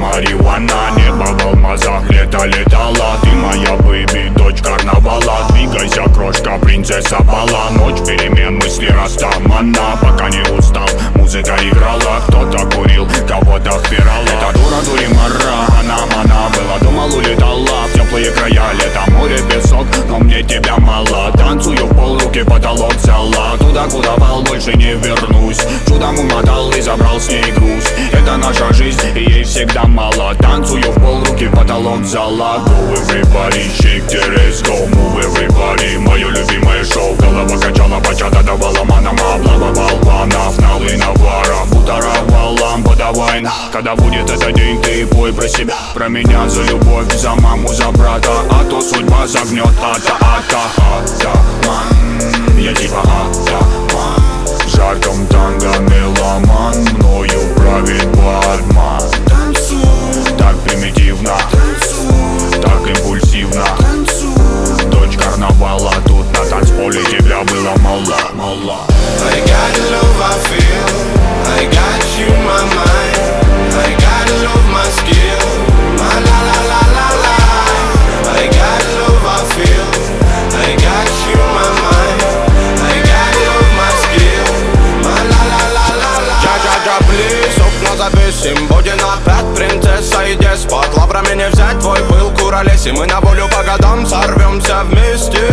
Марихуана, небо в алмазах, лето летала. Ты моя бэйби, дочь карнавала. Двигайся, крошка, принцесса бала. Ночь перемен, мысли растамана. Пока не устал, музыка играла. Кто-то курил, кого-то впирал. Это дура, дуримара, она была, думал, улетала в теплые края. Лето, море, песок, но мне тебя мало. Танцую в пол, руки потолок взяла. Туда, куда вал, больше не вернусь. Чудом умотал и забрал с ней груз. Это наша жизнь, и ей всегда мало. Танцую в пол, руки потолок взяла. Go everybody, shake the ass, go move everybody. Мое любимое шоу, голова качала, бачата давала манам. Облава балванов, налы навара. Бутара валам, подавай на. Когда будет этот день, ты пой про себя. Про меня, за любовь, за маму, за брата. А то судьба загнет, атаман. Я типа атаман. В жарком танго меломан. Мною правит Батман. Так примитивно, так импульсивно. Дочь карнавала, тут на танцполе тебя было мало. I got the love I feel, I got you in my mind. I got the love my skill, my la la la la la. I got the love I feel, I got you in my mind. I got the love my skill, my la la la la la. Джа-джа-джа, плиз, окна завесим. Будем опять принцесса и деспот. Лаврами не взять твой пыл, куролесим. Мы на волю по годам сорвемся вместе.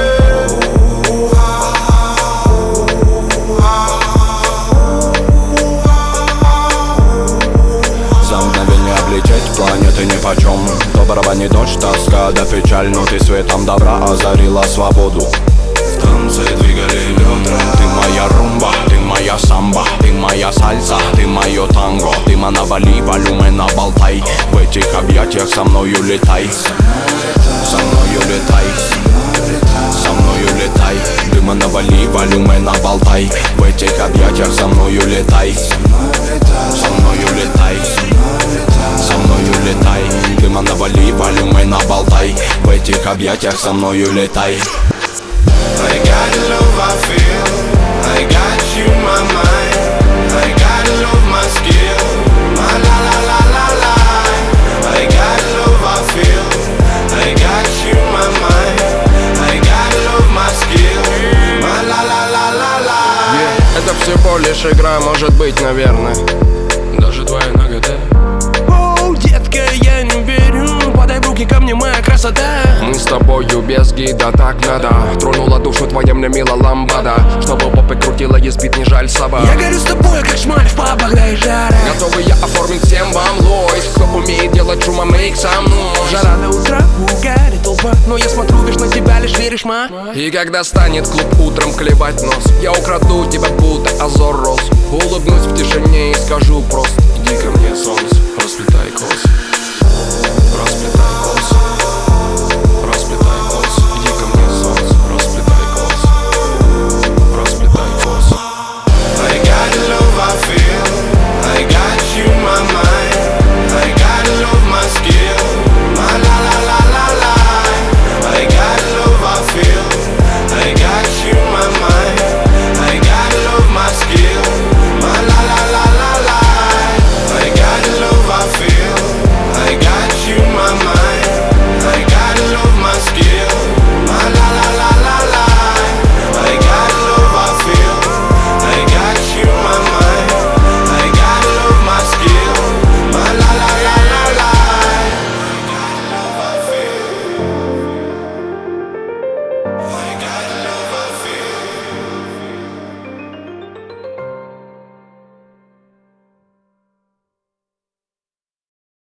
Планеты нипочем. Доброго не дождь, тоска да печаль. Но ты светом добра озарила свободу. В танце двигали бедра. Ты моя румба, ты моя самба. Ты моя сальса, ты мое танго. Ты манавали, валюме на Балтай. В этих объятиях со мною летай. Со мною летай. Со мною летай. Ты манавали, валюме на Балтай. В этих объятиях со мною летай. Со мною летай. Со мною летай. Дыма навали, валюмой набалтай. В этих объятиях со мною летай. I got the love I feel, I got you in my mind. I got the love my skill, my la la la la la. I got the love I feel, I got you in my mind. I got the love my skill, my la la la la la. Это всего лишь игра, может быть, наверное. Даже твоя нагота. Детка, я не верю, подай в руки ко мне, моя красота. Мы с тобою без гида, так надо. Тронула душу твоя мне мила ламбада. Чтобы попы крутила, избит не жаль собак. Я горю с тобой, как шмаль в пабах, да и жара. Готовы я оформить всем вам лойс. Кто умеет делать шума, мейк со мной. Жара до утра, угарит толпа. Но я смотрю, видишь, на тебя лишь веришь, ма. И когда станет клуб утром клевать нос, я украду тебя, будто азор роз. Улыбнусь в тишине и скажу просто: иди ко мне, солнце, расцветай кос.